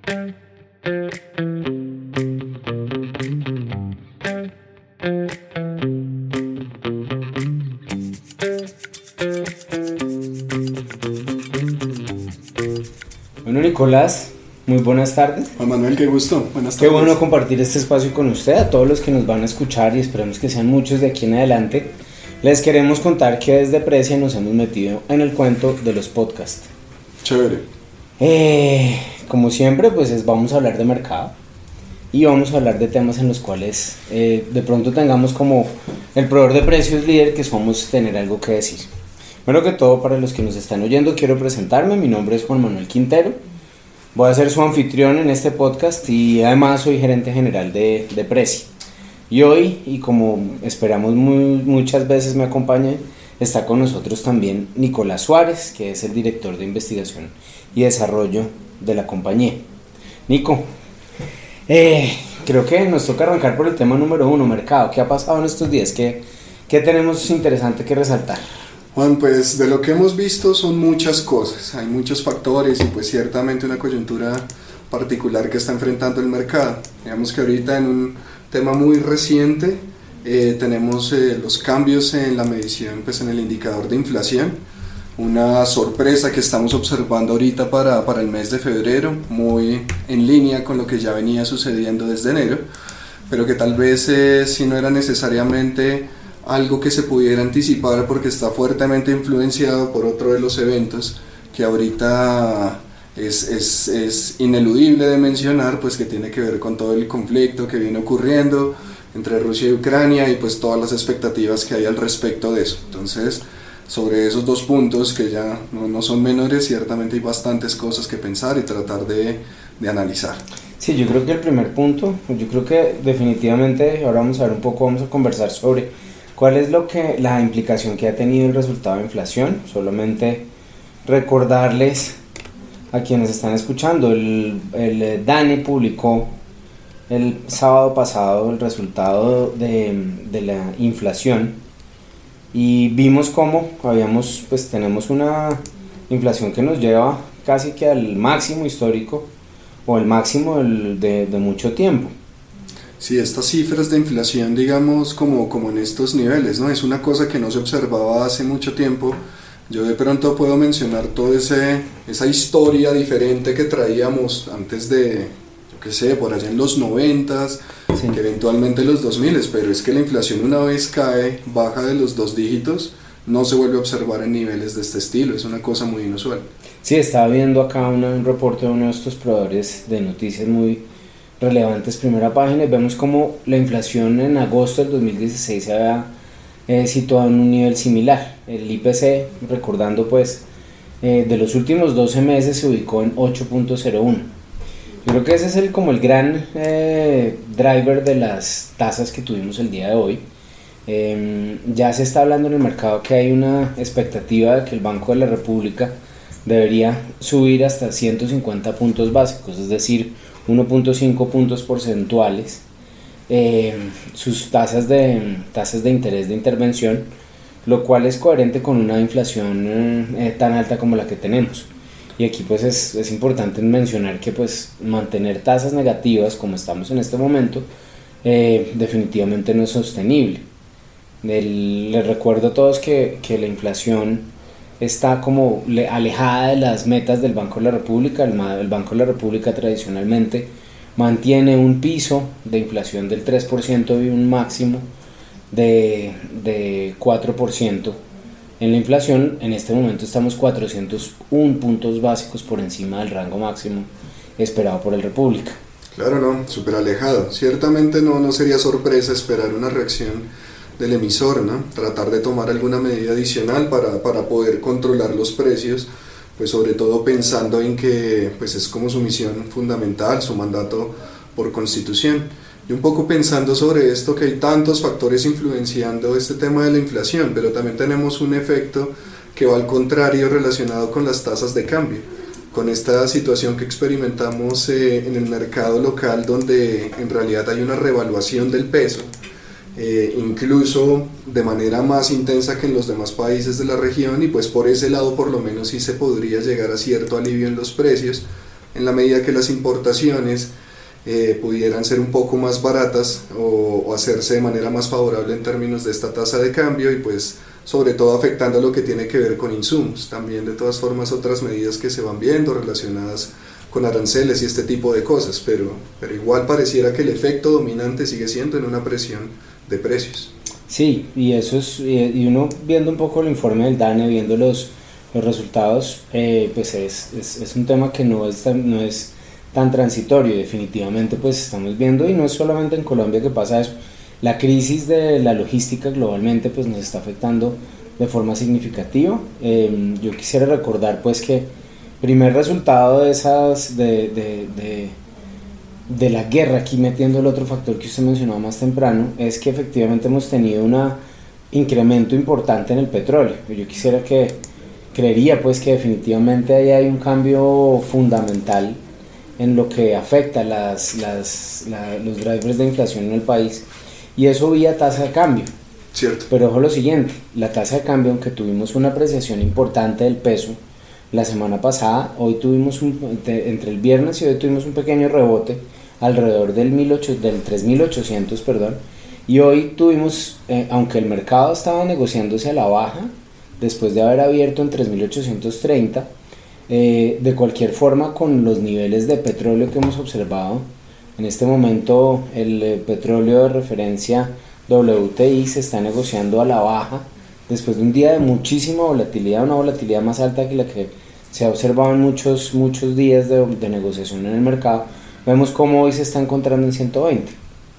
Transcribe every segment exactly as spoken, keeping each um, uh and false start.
Bueno, Nicolás, muy buenas tardes. Juan Manuel, qué gusto, buenas tardes. Qué bueno compartir este espacio con usted, a todos los que nos van a escuchar, y esperemos que sean muchos de aquí en adelante. Les queremos contar que desde Precia nos hemos metido en el cuento de los podcasts. Chévere. Eh, como siempre, pues es, vamos a hablar de mercado y vamos a hablar de temas en los cuales eh, de pronto tengamos como el proveedor de precios líder que somos, tener algo que decir. Primero que todo, para los que nos están oyendo, quiero presentarme. Mi nombre es Juan Manuel Quintero. Voy a ser su anfitrión en este podcast y además soy gerente general de, de Preci. Y hoy, y como esperamos muy, muchas veces me acompañe, está con nosotros también Nicolás Suárez, que es el director de investigación y desarrollo de la compañía. Nico, eh, creo que nos toca arrancar por el tema número uno, mercado. ¿Qué ha pasado en estos días? ¿Qué, qué tenemos interesante que resaltar? Juan, pues de lo que hemos visto son muchas cosas, hay muchos factores y pues ciertamente una coyuntura particular que está enfrentando el mercado. Digamos que ahorita en un tema muy reciente eh, tenemos eh, los cambios en la medición, pues en el indicador de inflación, una sorpresa que estamos observando ahorita para, para el mes de febrero, muy en línea con lo que ya venía sucediendo desde enero, pero que tal vez eh, si no era necesariamente algo que se pudiera anticipar porque está fuertemente influenciado por otro de los eventos que ahorita es, es, es ineludible de mencionar, pues que tiene que ver con todo el conflicto que viene ocurriendo entre Rusia y Ucrania y pues todas las expectativas que hay al respecto de eso. Entonces, sobre esos dos puntos que ya no, no son menores, ciertamente hay bastantes cosas que pensar y tratar de, de analizar. Sí, yo creo que el primer punto, yo creo que definitivamente, ahora vamos a ver un poco, vamos a conversar sobre ¿cuál es lo que, la implicación que ha tenido el resultado de inflación? Solamente recordarles a quienes están escuchando, el, el DANE publicó el sábado pasado el resultado de, de la inflación y vimos cómo habíamos, pues tenemos una inflación que nos lleva casi que al máximo histórico o el máximo del, de, de mucho tiempo. Sí, estas cifras de inflación, digamos, como, como en estos niveles, ¿no? Es una cosa que no se observaba hace mucho tiempo. Yo de pronto puedo mencionar toda ese, esa historia diferente que traíamos antes de, yo qué sé, por allá en los noventas, sí, que eventualmente los dos miles, pero es que la inflación una vez cae, baja de los dos dígitos, no se vuelve a observar en niveles de este estilo, es una cosa muy inusual. Sí, estaba viendo acá una, un reporte de uno de estos proveedores de noticias muy relevantes, primera página, y vemos como la inflación en agosto del dos mil dieciséis se había eh, situado en un nivel similar. El I P C, recordando pues, eh, de los últimos doce meses se ubicó en ocho punto cero uno. Yo creo que ese es el, como el gran eh, driver de las tasas que tuvimos el día de hoy. Eh, ya se está hablando en el mercado que hay una expectativa de que el Banco de la República debería subir hasta ciento cincuenta puntos básicos, es decir, uno punto cinco puntos porcentuales, eh, sus tasas de, tasas de interés de intervención, lo cual es coherente con una inflación eh, tan alta como la que tenemos. Y aquí pues es, es importante mencionar que pues mantener tasas negativas como estamos en este momento eh, definitivamente no es sostenible. El, les recuerdo a todos que, que la inflación está como alejada de las metas del Banco de la República. El, el Banco de la República tradicionalmente mantiene un piso de inflación del tres por ciento y un máximo de, de cuatro por ciento. En la inflación, en este momento estamos cuatrocientos uno puntos básicos por encima del rango máximo esperado por el República. Claro, no, súper alejado. Ciertamente no, no sería sorpresa esperar una reacción del emisor, ¿no? Tratar de tomar alguna medida adicional para, para poder controlar los precios, pues sobre todo pensando en que pues es como su misión fundamental, su mandato por constitución. Y un poco pensando sobre esto, que hay tantos factores influenciando este tema de la inflación, pero también tenemos un efecto que va al contrario relacionado con las tasas de cambio, con esta situación que experimentamos eh, en el mercado local, donde en realidad hay una revaluación del peso, eh, incluso de manera más intensa que en los demás países de la región, y pues por ese lado por lo menos sí se podría llegar a cierto alivio en los precios, en la medida que las importaciones eh, pudieran ser un poco más baratas o, o hacerse de manera más favorable en términos de esta tasa de cambio y pues sobre todo afectando lo que tiene que ver con insumos. También de todas formas otras medidas que se van viendo relacionadas con aranceles y este tipo de cosas, pero, pero igual pareciera que el efecto dominante sigue siendo en una presión de precios. Sí, y eso es, y uno viendo un poco el informe del DANE, viendo los, los resultados, eh, pues es, es, es un tema que no es, tan, no es tan transitorio, definitivamente pues estamos viendo, y no es solamente en Colombia que pasa eso, la crisis de la logística globalmente pues nos está afectando de forma significativa. Eh, yo quisiera recordar pues que primer resultado de esas, de, de, de de la guerra, aquí metiendo el otro factor que usted mencionaba más temprano, es que efectivamente hemos tenido un incremento importante en el petróleo. Yo quisiera que, creería pues que definitivamente ahí hay un cambio fundamental en lo que afecta las, las, la, los drivers de inflación en el país, y eso vía tasa de cambio. Cierto. Pero ojo lo siguiente, la tasa de cambio, aunque tuvimos una apreciación importante del peso la semana pasada, hoy tuvimos un, entre, entre el viernes y hoy tuvimos un pequeño rebote alrededor del, mil ochocientos, del tres mil ochocientos, perdón, y hoy tuvimos, eh, aunque el mercado estaba negociándose a la baja, después de haber abierto en tres mil ochocientos treinta, eh, de cualquier forma con los niveles de petróleo que hemos observado, en este momento el eh, petróleo de referencia W T I se está negociando a la baja, después de un día de muchísima volatilidad, una volatilidad más alta que la que se ha observado en muchos, muchos días de, de negociación en el mercado. Vemos cómo hoy se está encontrando en ciento veinte.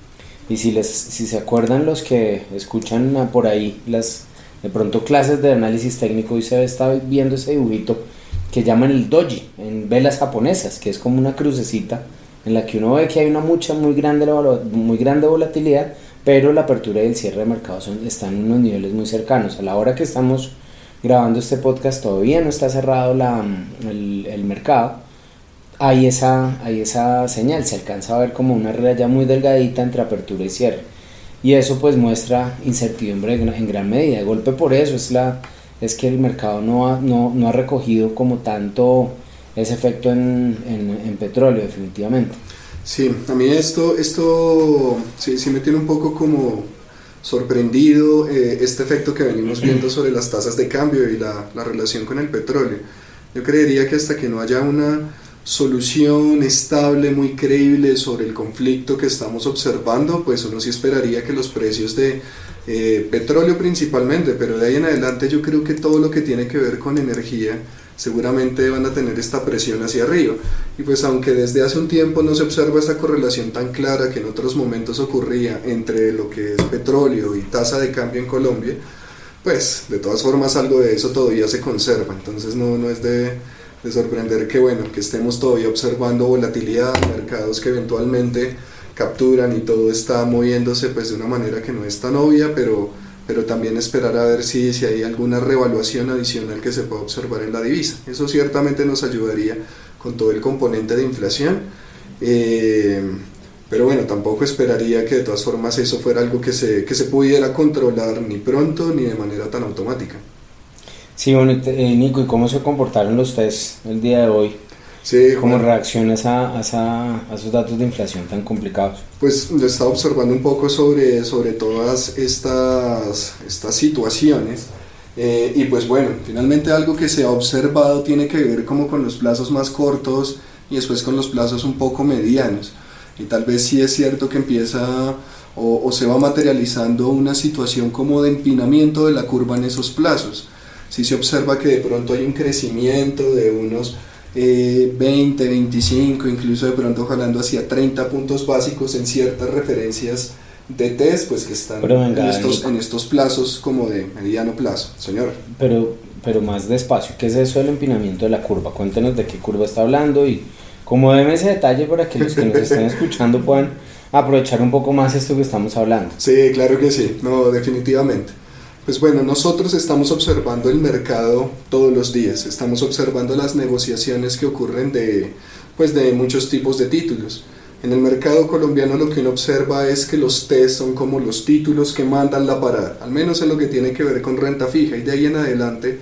Y si, les, si se acuerdan los que escuchan por ahí las de pronto clases de análisis técnico, hoy se está viendo ese dibujito que llaman el doji en velas japonesas, que es como una crucecita en la que uno ve que hay una mucha muy grande, muy grande volatilidad, pero la apertura y el cierre de mercado son, están en unos niveles muy cercanos. A la hora que estamos grabando este podcast todavía no está cerrado la, el, el mercado. Hay esa, hay esa señal, se alcanza a ver como una raya muy delgadita entre apertura y cierre, y eso pues muestra incertidumbre en gran medida. De golpe por eso es, la, es que el mercado no ha, no, no ha recogido como tanto ese efecto en, en, en petróleo, definitivamente. Sí, a mí esto, esto sí, sí me tiene un poco como sorprendido, eh, este efecto que venimos viendo sobre las tasas de cambio y la, la relación con el petróleo. Yo creería que hasta que no haya una solución estable, muy creíble sobre el conflicto que estamos observando, pues uno sí esperaría que los precios de eh, petróleo principalmente, pero de ahí en adelante yo creo que todo lo que tiene que ver con energía seguramente van a tener esta presión hacia arriba. Y pues aunque desde hace un tiempo no se observa esa correlación tan clara que en otros momentos ocurría entre lo que es petróleo y tasa de cambio en Colombia, pues de todas formas algo de eso todavía se conserva. Entonces no, no es de, de sorprender que bueno, que estemos todavía observando volatilidad, mercados que eventualmente capturan y todo está moviéndose pues de una manera que no es tan obvia, pero pero también esperar a ver si, si hay alguna revaluación adicional que se pueda observar en la divisa. Eso ciertamente nos ayudaría con todo el componente de inflación, eh, pero bueno, tampoco esperaría que de todas formas eso fuera algo que se, que se pudiera controlar ni pronto ni de manera tan automática. Sí, bueno, eh, Nico, ¿y cómo se comportaron los test el día de hoy? Sí, ¿Cómo bueno, reaccionas a, a, esa, a esos datos de inflación tan complicados? Pues yo estaba observando un poco sobre, sobre todas estas, estas situaciones, eh, y pues bueno, finalmente algo que se ha observado tiene que ver como con los plazos más cortos y después con los plazos un poco medianos, y tal vez sí es cierto que empieza o, o se va materializando una situación como de empinamiento de la curva en esos plazos. Sí se observa que de pronto hay un crecimiento de unos Eh, veinte, veinticinco, incluso de pronto jalando hacia treinta puntos básicos en ciertas referencias de test, pues que están venga, en, estos, en estos plazos como de mediano plazo, señor. Pero, pero más despacio, ¿qué es eso del empinamiento de la curva? Cuéntenos de qué curva está hablando y como deme ese detalle para que los que nos estén escuchando puedan aprovechar un poco más esto que estamos hablando. Sí, claro que sí, no, definitivamente. Pues bueno, nosotros estamos observando el mercado todos los días, estamos observando las negociaciones que ocurren de, pues de muchos tipos de títulos. En el mercado colombiano lo que uno observa es que los test son como los títulos que mandan la parada, al menos en lo que tiene que ver con renta fija, y de ahí en adelante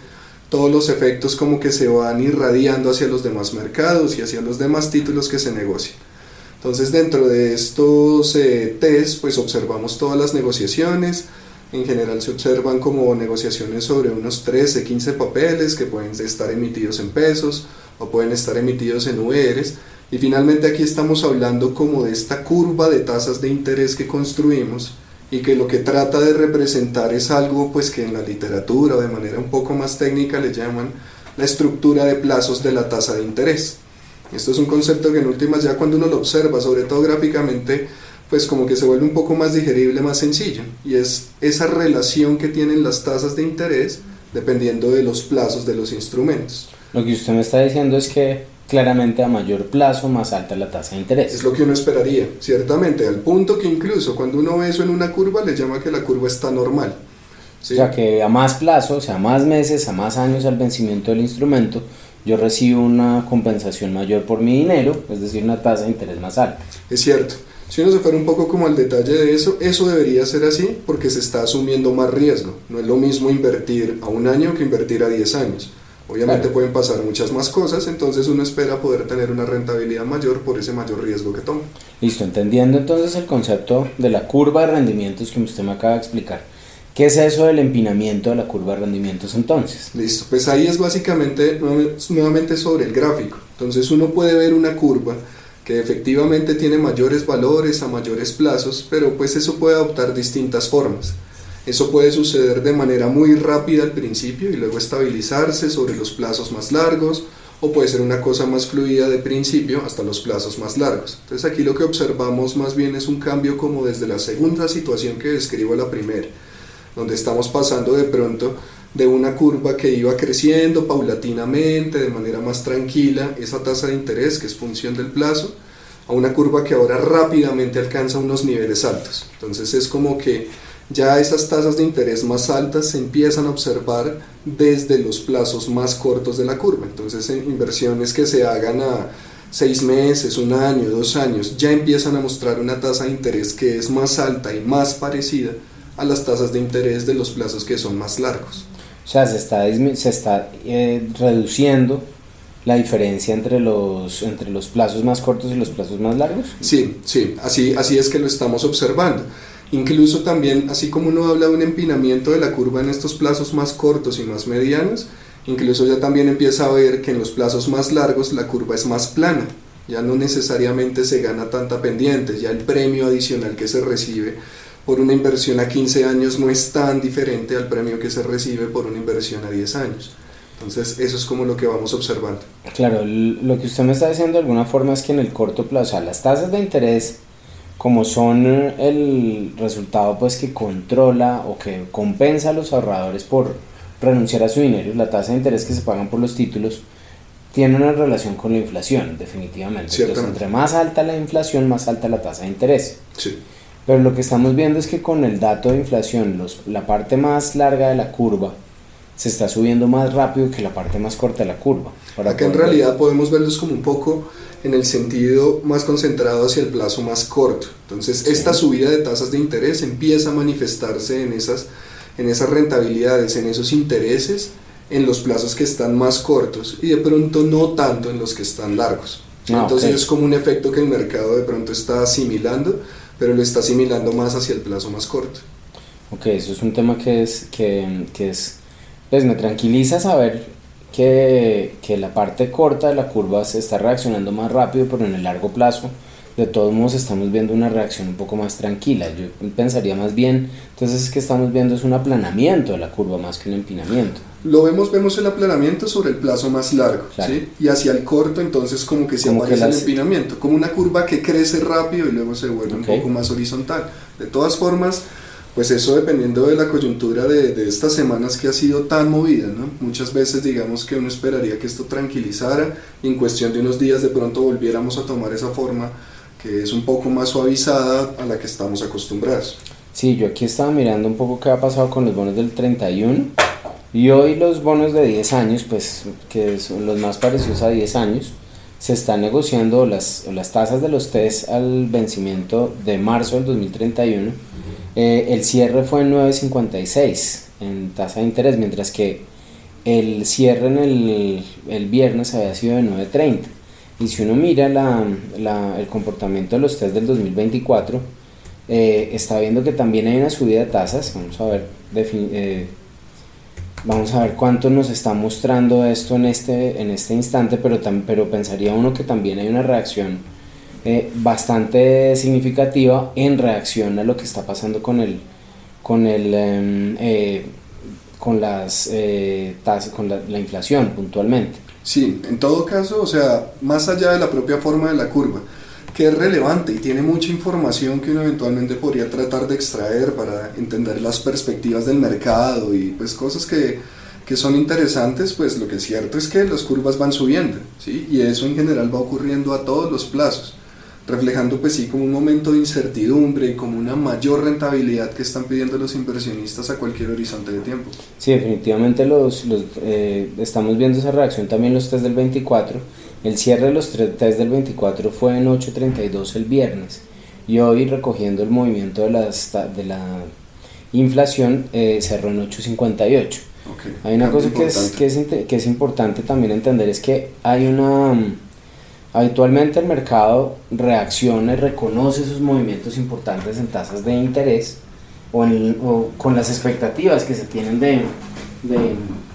todos los efectos como que se van irradiando hacia los demás mercados y hacia los demás títulos que se negocian. Entonces dentro de estos eh, test pues observamos todas las negociaciones. En general se observan como negociaciones sobre unos trece, quince papeles que pueden estar emitidos en pesos o pueden estar emitidos en U Rs. Y finalmente aquí estamos hablando como de esta curva de tasas de interés que construimos y que lo que trata de representar es algo pues que en la literatura o de manera un poco más técnica le llaman la estructura de plazos de la tasa de interés. Esto es un concepto que en últimas ya cuando uno lo observa, sobre todo gráficamente, pues como que se vuelve un poco más digerible, más sencillo, y es esa relación que tienen las tasas de interés dependiendo de los plazos de los instrumentos. Lo que usted me está diciendo es que claramente a mayor plazo más alta la tasa de interés. Es lo que uno esperaría, ciertamente, al punto que incluso cuando uno ve eso en una curva le llama que la curva está normal. ¿Sí? O sea que a más plazo, o sea, a más meses, a más años al vencimiento del instrumento, yo recibo una compensación mayor por mi dinero, es decir, una tasa de interés más alta. Es cierto. Si uno se fuera un poco como al detalle de eso, eso debería ser así porque se está asumiendo más riesgo. No es lo mismo invertir a un año que invertir a diez años. Obviamente claro, pueden pasar muchas más cosas, entonces uno espera poder tener una rentabilidad mayor por ese mayor riesgo que toma. Listo, entendiendo entonces el concepto de la curva de rendimientos que usted me acaba de explicar. ¿Qué es eso del empinamiento de la curva de rendimientos entonces? Listo, pues ahí es básicamente nuevamente sobre el gráfico. Entonces uno puede ver una curva que efectivamente tiene mayores valores a mayores plazos, pero pues eso puede adoptar distintas formas. Eso puede suceder de manera muy rápida al principio y luego estabilizarse sobre los plazos más largos, o puede ser una cosa más fluida de principio hasta los plazos más largos. Entonces aquí lo que observamos más bien es un cambio como desde la segunda situación que describo a la primera, donde estamos pasando de pronto de una curva que iba creciendo paulatinamente, de manera más tranquila, esa tasa de interés que es función del plazo, a una curva que ahora rápidamente alcanza unos niveles altos. Entonces es como que ya esas tasas de interés más altas se empiezan a observar desde los plazos más cortos de la curva. Entonces en inversiones que se hagan a seis meses, un año, dos años, ya empiezan a mostrar una tasa de interés que es más alta y más parecida a las tasas de interés de los plazos que son más largos. O sea, se está, se está eh, reduciendo la diferencia entre los, entre los plazos más cortos y los plazos más largos. Sí, sí, así, así es que lo estamos observando. Incluso también, así como uno habla de un empinamiento de la curva en estos plazos más cortos y más medianos, incluso ya también empieza a ver que en los plazos más largos la curva es más plana. Ya no necesariamente se gana tanta pendiente, ya el premio adicional que se recibe por una inversión a quince años no es tan diferente al premio que se recibe por una inversión a diez años. Entonces eso es como lo que vamos observando. Claro, lo que usted me está diciendo de alguna forma es que en el corto plazo, o sea, las tasas de interés, como son el resultado pues que controla o que compensa a los ahorradores por renunciar a su dinero, la tasa de interés que se pagan por los títulos tiene una relación con la inflación, definitivamente. Entonces, entre más alta la inflación, más alta la tasa de interés. Sí. Pero lo que estamos viendo es que con el dato de inflación, los, la parte más larga de la curva se está subiendo más rápido que la parte más corta de la curva. Acá en realidad podemos verlos como un poco en el sentido más concentrado hacia el plazo más corto. Entonces sí, esta subida de tasas de interés empieza a manifestarse en esas, en esas rentabilidades, en esos intereses, en los plazos que están más cortos y de pronto no tanto en los que están largos. Ah, Entonces okay, es como un efecto que el mercado de pronto está asimilando, pero lo está asimilando más hacia el plazo más corto. Ok, eso es un tema que es, que, que es pues me tranquiliza saber que, que la parte corta de la curva se está reaccionando más rápido, pero en el largo plazo de todos modos estamos viendo una reacción un poco más tranquila. Yo pensaría más bien, entonces que estamos viendo es un aplanamiento de la curva más que un empinamiento. Lo vemos, vemos el aplanamiento sobre el plazo más largo, claro, ¿sí? Y hacia el corto entonces como que se aparece el empinamiento, como una curva que crece rápido y luego se vuelve okay, un poco más horizontal. De todas formas, pues eso dependiendo de la coyuntura de, de estas semanas que ha sido tan movida, ¿no? Muchas veces digamos que uno esperaría que esto tranquilizara y en cuestión de unos días de pronto volviéramos a tomar esa forma que es un poco más suavizada a la que estamos acostumbrados. Sí, yo aquí estaba mirando un poco qué ha pasado con los bonos del treinta y uno y hoy los bonos de diez años, pues que son los más parecidos a diez años, se están negociando las, las tasas de los test al vencimiento de marzo del dos mil treinta y uno. Eh, el cierre fue en nueve cincuenta y seis en tasa de interés, mientras que el cierre en el, el viernes había sido de nueve treinta. Y si uno mira la, la, el comportamiento de los test del dos mil veinticuatro, eh, está viendo que también hay una subida de tasas. Vamos a ver, eh, vamos a ver cuánto nos está mostrando esto en este, en este instante, pero, tam, pero pensaría uno que también hay una reacción eh, bastante significativa en reacción a lo que está pasando con el, con el eh, eh, con las eh, tasas, con la, la inflación puntualmente. Sí, en todo caso, o sea, más allá de la propia forma de la curva, que es relevante y tiene mucha información que uno eventualmente podría tratar de extraer para entender las perspectivas del mercado y pues cosas que, que son interesantes, pues lo que es cierto es que las curvas van subiendo, ¿sí? Y eso en general va ocurriendo a todos los plazos, reflejando pues sí como un momento de incertidumbre y como una mayor rentabilidad que están pidiendo los inversionistas a cualquier horizonte de tiempo. Sí, definitivamente los, los eh, estamos viendo esa reacción también los test del veinticuatro. El cierre de los test del veinticuatro fue en ocho treinta y dos el viernes, y hoy, recogiendo el movimiento de, las, de la inflación, eh, cerró en ocho cincuenta y ocho. Okay. Hay una cosa que es, que, es, que es importante también entender, es que hay una... Habitualmente el mercado reacciona y reconoce esos movimientos importantes en tasas de interés o, en, o con las expectativas que se tienen de, de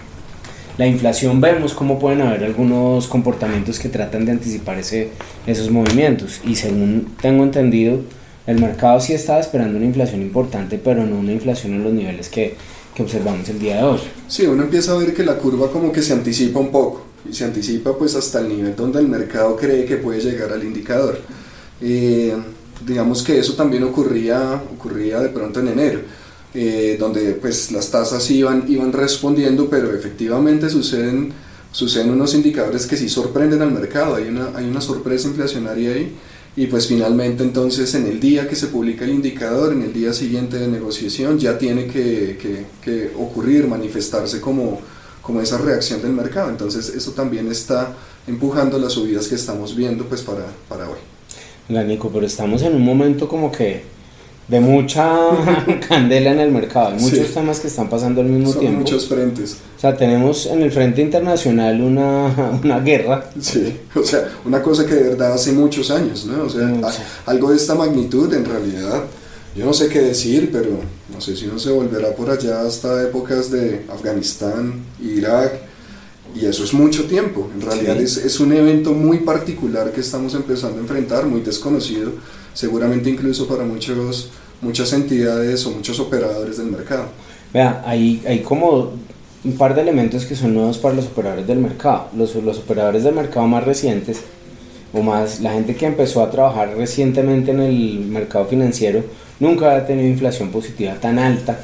la inflación. Vemos cómo pueden haber algunos comportamientos que tratan de anticipar ese, esos movimientos, y según tengo entendido, el mercado sí estaba esperando una inflación importante, pero no una inflación en los niveles que, que observamos el día de hoy. Sí, uno empieza a ver que la curva como que se anticipa un poco, y se anticipa pues hasta el nivel donde el mercado cree que puede llegar al indicador. Eh, digamos que eso también ocurría, ocurría de pronto en enero, eh, donde pues las tasas iban, iban respondiendo, pero efectivamente suceden, suceden unos indicadores que sí sorprenden al mercado. Hay una, hay una sorpresa inflacionaria ahí, y pues finalmente entonces en el día que se publica el indicador, en el día siguiente de negociación, ya tiene que, que, que ocurrir, manifestarse como como esa reacción del mercado. Entonces eso también está empujando las subidas que estamos viendo pues para, para hoy. Hola Nico, pero estamos en un momento como que de mucha candela en el mercado, hay muchos sí. temas que están pasando al mismo Son tiempo. Muchos frentes. O sea, tenemos en el frente internacional una, una guerra. Sí, o sea, una cosa que de verdad hace muchos años, ¿no? O sea, a, algo de esta magnitud en realidad, yo no sé qué decir, pero no sé si no se volverá por allá hasta épocas de Afganistán, Irak, y eso es mucho tiempo. En realidad sí. es, es un evento muy particular que estamos empezando a enfrentar, muy desconocido, seguramente incluso para muchos, muchas entidades o muchos operadores del mercado. Vea, hay, hay como un par de elementos que son nuevos para los operadores del mercado. Los, los operadores del mercado más recientes, o más la gente que empezó a trabajar recientemente en el mercado financiero, nunca había tenido inflación positiva tan alta,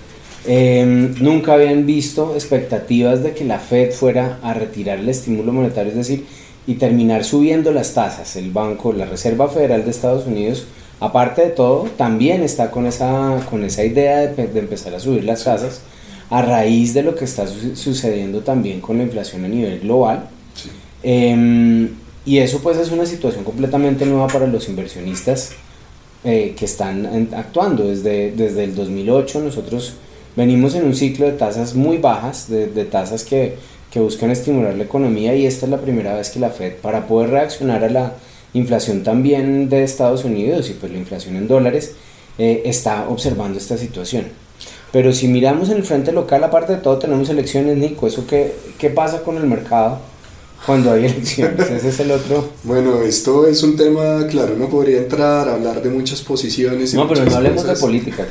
eh, nunca habían visto expectativas de que la Fed fuera a retirar el estímulo monetario, es decir, y terminar subiendo las tasas. El banco, la Reserva Federal de Estados Unidos, aparte de todo, también está con esa, con esa idea de, de empezar a subir las tasas a raíz de lo que está su- sucediendo también con la inflación a nivel global. Sí. Eh, y eso pues es una situación completamente nueva para los inversionistas eh, que están en, actuando. Desde, desde el dos mil ocho nosotros venimos en un ciclo de tasas muy bajas, de, de tasas que, que buscan estimular la economía, y esta es la primera vez que la Fed, para poder reaccionar a la inflación también de Estados Unidos y pues la inflación en dólares, eh, está observando esta situación. Pero si miramos en el frente local, aparte de todo tenemos elecciones, Nico. ¿Eso qué, qué pasa con el mercado cuando hay elecciones? Ese es el otro. Bueno, esto es un tema, claro, uno podría entrar a hablar de muchas posiciones y no, pero no hablemos cosas. de política.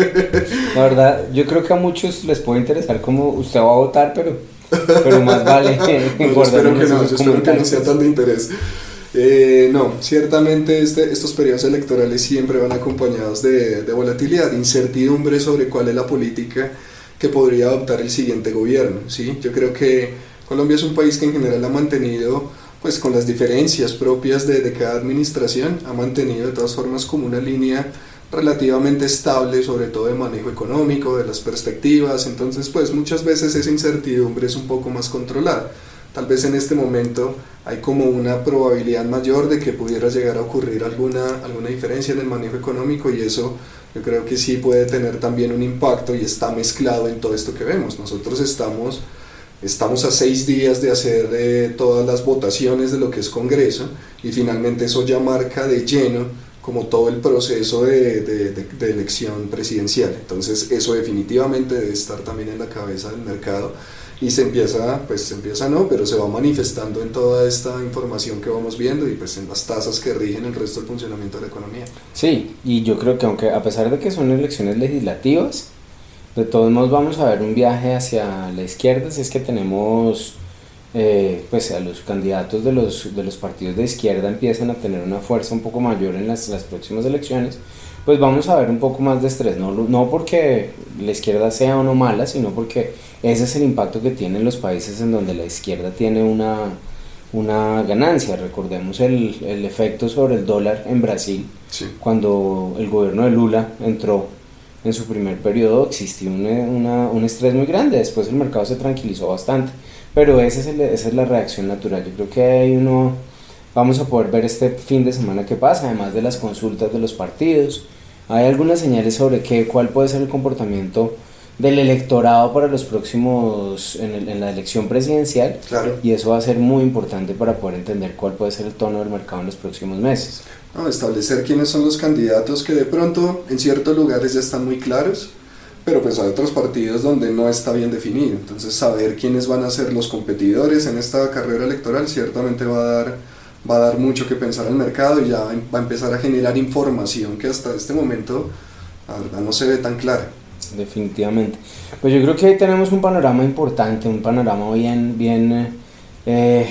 La verdad, yo creo que a muchos les puede interesar cómo usted va a votar, pero, pero más vale no, yo espero que no, yo espero que no sea tan de interés. Eh, no, ciertamente este, estos periodos electorales siempre van acompañados de, de volatilidad, de incertidumbre sobre cuál es la política que podría adoptar el siguiente gobierno, ¿sí? Yo creo que Colombia es un país que en general ha mantenido, pues con las diferencias propias de, de cada administración, ha mantenido de todas formas como una línea relativamente estable, sobre todo de manejo económico, de las perspectivas. Entonces pues muchas veces esa incertidumbre es un poco más controlada. Tal vez en este momento hay como una probabilidad mayor de que pudiera llegar a ocurrir alguna, alguna diferencia en el manejo económico, y eso yo creo que sí puede tener también un impacto y está mezclado en todo esto que vemos. Nosotros estamos Estamos a seis días de hacer eh, todas las votaciones de lo que es Congreso y finalmente eso ya marca de lleno como todo el proceso de, de, de, de elección presidencial. Entonces eso definitivamente debe estar también en la cabeza del mercado y se empieza, pues se empieza no, pero se va manifestando en toda esta información que vamos viendo y pues en las tasas que rigen el resto del funcionamiento de la economía. Sí, y yo creo que aunque a pesar de que son elecciones legislativas, de todos modos vamos a ver un viaje hacia la izquierda, si es que tenemos eh, pues a los candidatos de los, de los partidos de izquierda empiezan a tener una fuerza un poco mayor en las, las próximas elecciones, pues vamos a ver un poco más de estrés, no, no porque la izquierda sea o no mala, sino porque ese es el impacto que tienen los países en donde la izquierda tiene una, una ganancia. Recordemos el, el efecto sobre el dólar en Brasil, sí. Cuando el gobierno de Lula entró en su primer periodo existió una, una, un estrés muy grande, después el mercado se tranquilizó bastante, pero ese es el, esa es la reacción natural. Yo creo que hay uno, vamos a poder ver este fin de semana qué pasa, además de las consultas de los partidos, hay algunas señales sobre qué, cuál puede ser el comportamiento del electorado para los próximos, en, el, en la elección presidencial, claro. Y eso va a ser muy importante para poder entender cuál puede ser el tono del mercado en los próximos meses. No, establecer quiénes son los candidatos que de pronto en ciertos lugares ya están muy claros, pero pues hay otros partidos donde no está bien definido, entonces saber quiénes van a ser los competidores en esta carrera electoral ciertamente va a dar, va a dar mucho que pensar al mercado y ya va a empezar a generar información que hasta este momento la verdad no se ve tan clara. Definitivamente. Pues yo creo que ahí tenemos un panorama importante, un panorama bien, bien eh,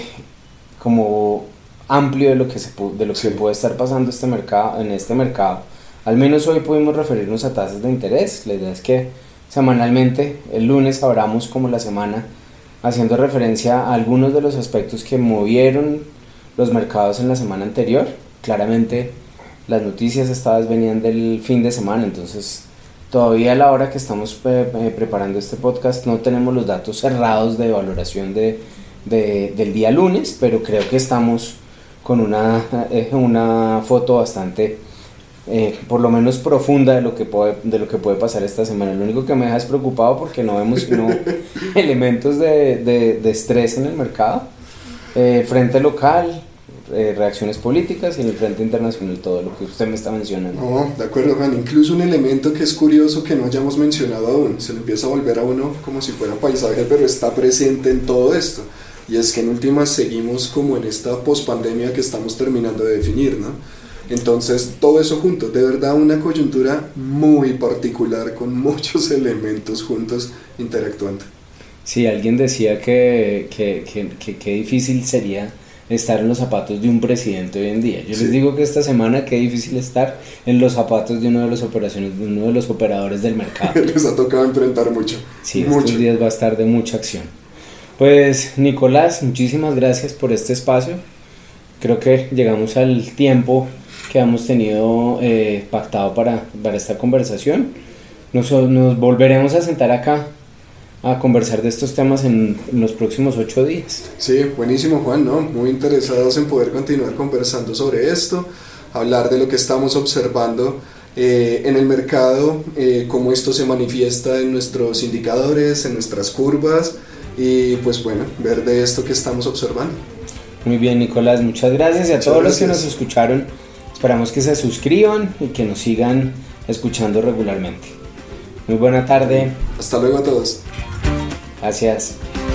como amplio de lo que se de lo que sí. puede estar pasando este mercado, en este mercado. Al menos hoy pudimos referirnos a tasas de interés. La idea es que semanalmente, el lunes, abramos como la semana haciendo referencia a algunos de los aspectos que movieron los mercados en la semana anterior. Claramente las noticias esta vez venían del fin de semana, entonces todavía a la hora que estamos eh, eh, preparando este podcast no tenemos los datos cerrados de valoración de, de, del día lunes, pero creo que estamos con una, eh, una foto bastante, eh, por lo menos profunda de lo, que puede, de lo que puede pasar esta semana. Lo único que me deja es preocupado porque no vemos sino elementos de, de, de estrés en el mercado, eh, frente local, Eh, reacciones políticas y en el frente internacional todo lo que usted me está mencionando. No, de acuerdo, Juan, incluso un elemento que es curioso que no hayamos mencionado aún, se le empieza a volver a uno como si fuera paisaje, pero está presente en todo esto, y es que en últimas seguimos como en esta pospandemia que estamos terminando de definir, ¿no? Entonces todo eso junto, de verdad una coyuntura muy particular con muchos elementos juntos interactuando. Sí, alguien decía que que, que, que, que difícil sería estar en los zapatos de un presidente hoy en día. Yo sí. les digo que esta semana qué difícil estar en los zapatos de uno de los operaciones, de uno de los operadores del mercado. Les ha tocado enfrentar mucho. Sí, mucho. Estos días va a estar de mucha acción. Pues Nicolás, muchísimas gracias por este espacio. Creo que llegamos al tiempo que hemos tenido eh, pactado para, para esta conversación. Nos, nos volveremos a sentar acá a conversar de estos temas en, en los próximos ocho días. Sí, buenísimo, Juan, ¿no? Muy interesados en poder continuar conversando sobre esto, hablar de lo que estamos observando eh, en el mercado, eh, cómo esto se manifiesta en nuestros indicadores, en nuestras curvas y pues bueno, ver de esto que estamos observando. Muy bien, Nicolás, muchas gracias y a muchas todos gracias. los que nos escucharon, esperamos que se suscriban y que nos sigan escuchando regularmente. Muy buena tarde. Hasta luego a todos. Gracias.